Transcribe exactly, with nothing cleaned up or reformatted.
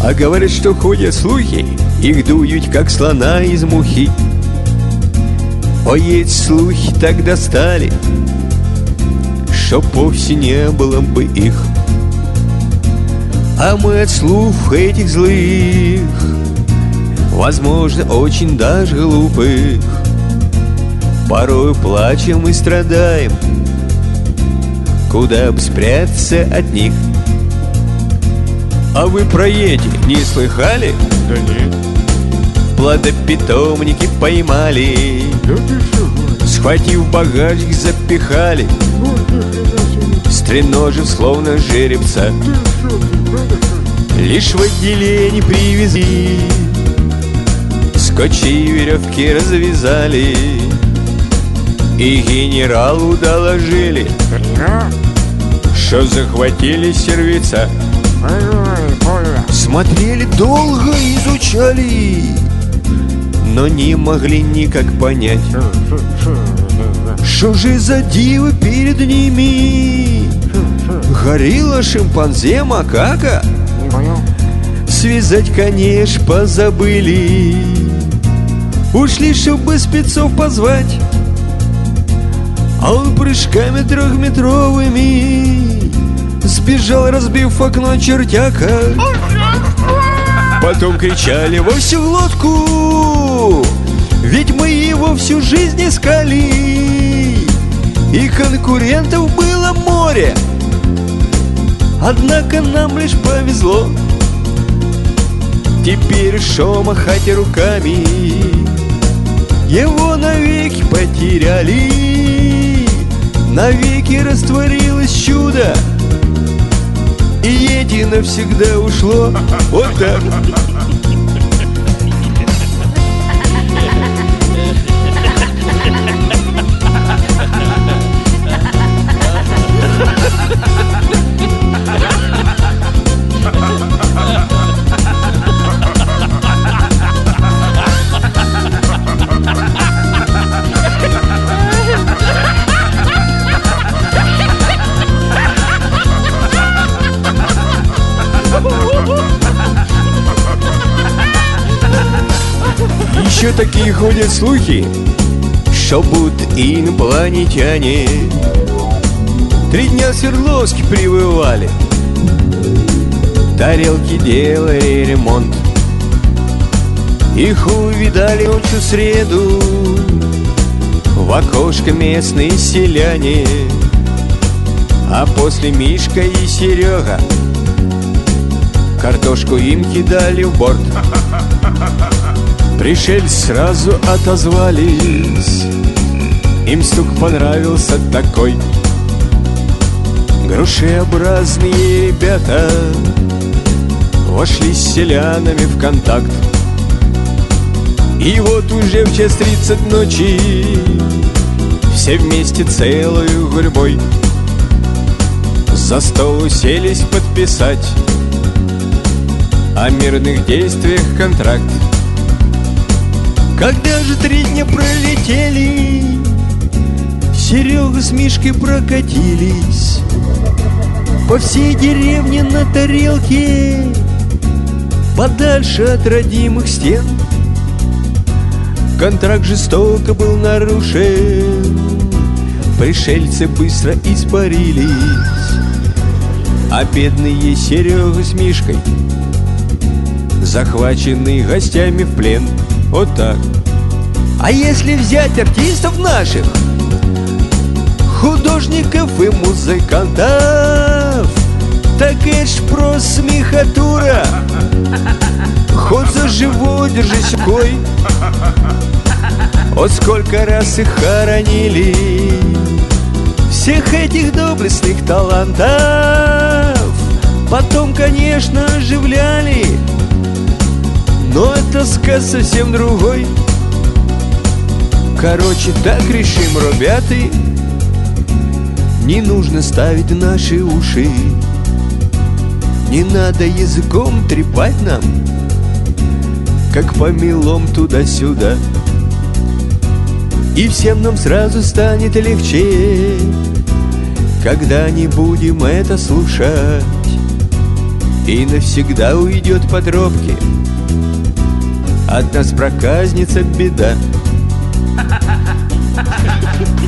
А говорят, что ходят слухи, их дуют, как слона из мухи. Ой, эти слухи так достали, чтоб вовсе не было бы их. А мы от слухов этих злых, возможно, очень даже глупых, порой плачем и страдаем, куда бы спрятаться от них. А вы про эти не слыхали? Да нет. В плодопитомнике поймали, схватив багажник, запихали, стреножив словно жеребца. Лишь в отделение привезли, скотчи и веревки развязали, и генералу доложили, что захватили сервица. Смотрели долго, изучали, но не могли никак понять, что же за диво перед ними. Горилла, шимпанзе, макака? Связать, конечно, позабыли. Ушли, чтобы спецов позвать, а он прыжками трехметровыми сбежал, разбив окно чертяка. Потом кричали во всю глотку, ведь мы его всю жизнь искали, и конкурентов было море. Однако нам лишь повезло. Теперь шо махать руками, его навеки потеряли, навеки растворилось чудо, и эти навсегда ушло. Вот так. Еще такие ходят слухи, что будто инопланетяне три дня в Свердловске пребывали, тарелки делали ремонт. Их увидали ночью в среду в окошко местные селяне, а после Мишка и Серега картошку им кидали в борт. Пришельцы сразу отозвались, им стук понравился такой. Грушеобразные ребята вошли с селянами в контакт. И вот уже в час тридцать ночи все вместе целую гурьбой за стол уселись подписать о мирных действиях контракт. Когда же три дня пролетели, Серега с Мишкой прокатились по всей деревне на тарелке, подальше от родимых стен. Контракт жестоко был нарушен, пришельцы быстро испарились, а бедные Серега с Мишкой захвачены гостями в плен. Вот так. А если взять артистов наших, художников и музыкантов, так это ж просто смехотура. Хоть за живой держись рукой. Вот сколько раз их хоронили, всех этих доблестных талантов. Потом, конечно, оживляли, но это сказ совсем другой. Короче, так решим, ребята, не нужно ставить наши уши, не надо языком трепать нам, как помелом туда-сюда. И всем нам сразу станет легче, когда не будем это слушать, и навсегда уйдет по тропке. От нас проказница беда.